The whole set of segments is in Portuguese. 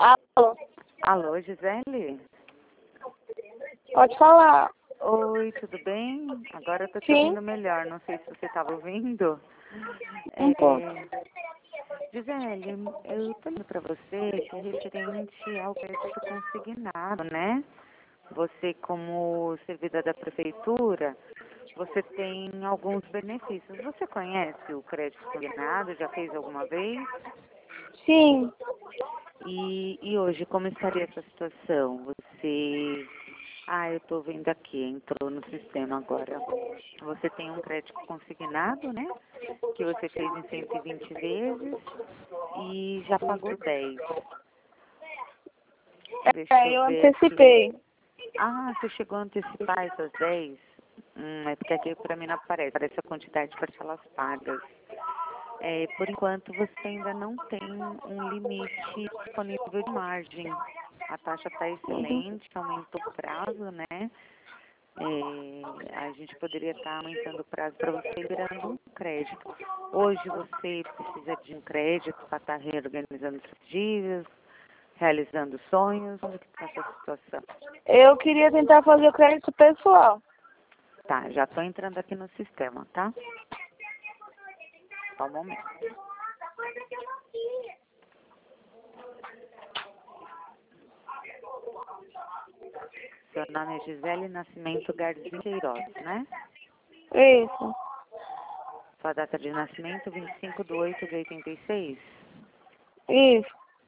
Alô? Alô, Gisele? Pode falar. Oi, tudo bem? Agora eu tô te Sim. ouvindo melhor. Não sei se você estava ouvindo. Um pouco. Gisele, eu tô falando para você que é referente ao crédito consignado, né? Você, como servidora da prefeitura, você tem alguns benefícios. Você conhece o crédito consignado? Já fez alguma vez? Sim. E hoje, como estaria essa situação? Você... eu tô vendo aqui, entrou no sistema agora. Você tem um crédito consignado, né? Que você fez em 120 vezes e já pagou 10. Deixa eu Eu ver aqui. antecipei. Você chegou a antecipar essas 10? É porque aqui para mim não aparece. Aparece a quantidade de parcelas pagas. Por enquanto, você ainda não tem um limite disponível de margem. A taxa está excelente, aumentou o prazo, né? A gente poderia estar aumentando o prazo para você liberando um crédito. Hoje você precisa de um crédito para estar reorganizando suas dívidas, realizando sonhos. Como que está essa situação? Eu queria tentar fazer o crédito pessoal. Tá, já estou entrando aqui no sistema, tá? Só um momento. Seu nome é Gisele Nascimento Garzinho Queiroz, né? Isso. Sua data de nascimento, 25/8/86? Isso.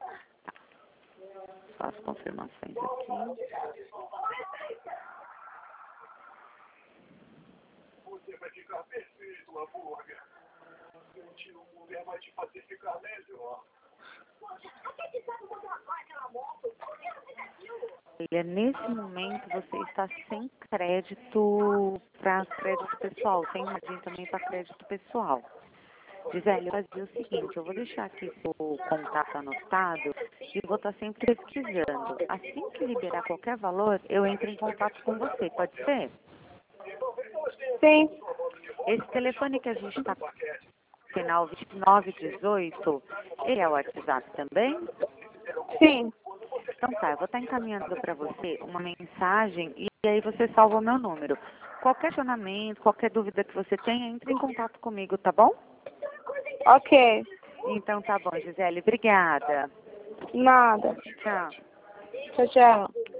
Só as confirmações aqui. Você vai ficar perfeito, hambúrguer. Sentir uma mulher vai te fazer ficar melhor. Nesse momento você está sem crédito para crédito pessoal, sem margem também para crédito pessoal. Gisele, eu vou fazer o seguinte, eu vou deixar aqui seu contato anotado e vou estar sempre pesquisando. Assim que liberar qualquer valor, eu entro em contato com você, pode ser? Sim. Esse telefone que a gente está com final 2918, ele é o WhatsApp também? Sim. Então tá, eu vou estar encaminhando para você uma mensagem e aí você salva o meu número. Qualquer questionamento, qualquer dúvida que você tenha, entre em contato comigo, tá bom? Ok. Então tá bom, Gisele. Obrigada. Nada. Tchau. Tchau, tchau.